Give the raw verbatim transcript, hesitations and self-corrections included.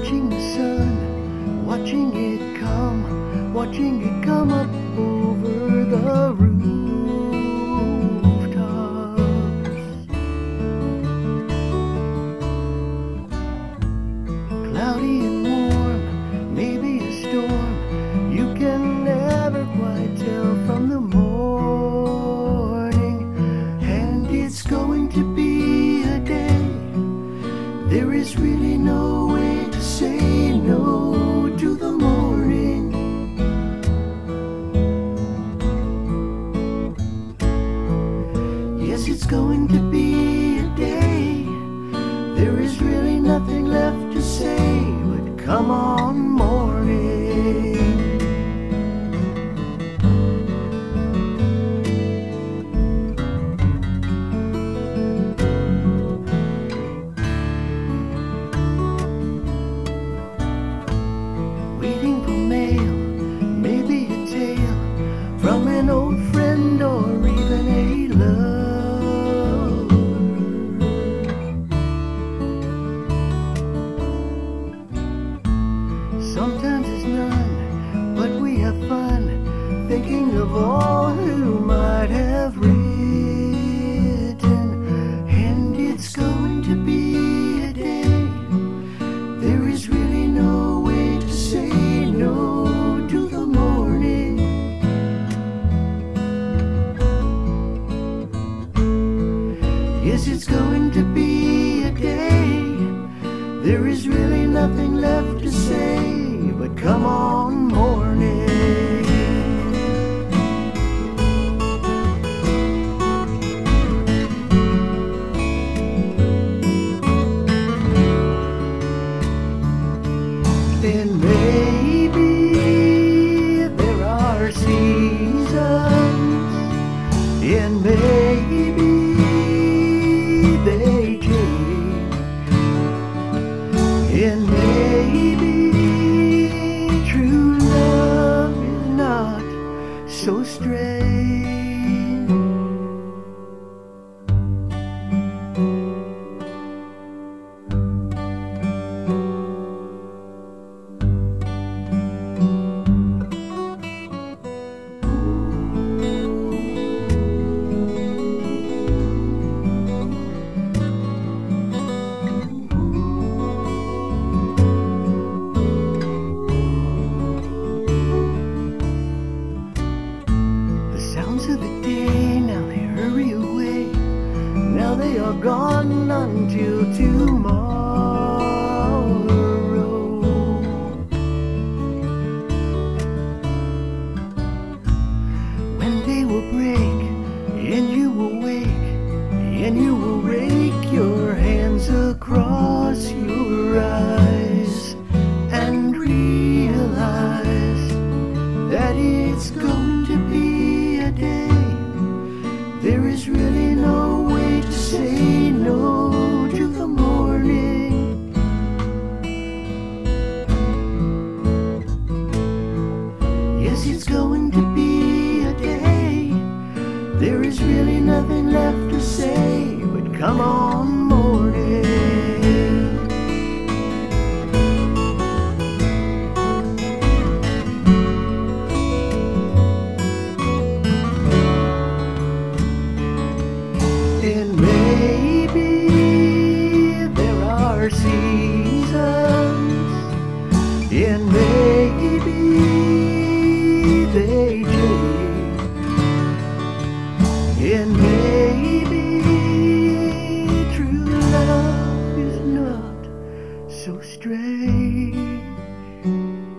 watching the sun, watching it come, watching it come up over the rooftops. Cloudy and warm, maybe a storm, you can never quite tell from the morning. And it's going to be a day, there is really no way to say no to the morning. Yes, it's going to be a day, there is really nothing left to say but come on morning. Waiting for mail, maybe a tale from an old friend or even a lover. Sometimes it's none, but we have fun thinking of all who might have written. And it's going to be a day, there is really no way to say no to the morning. Yes, it's going to be a day, there is really nothing left to say but come on morning. And maybe there are seasons, and maybe they change, and maybe true love is not so strange. Sounds of the day, now they hurry away, now they are gone until tomorrow. When day will break and you will wake, and you will rake your hands across your eyes and realize that it's going to be a day, there is really no way to say no to the morning. Yes, it's going to be a day, there is really nothing left to say but come on morning. And maybe there are seasons, and maybe they change, and maybe true love is not so strange.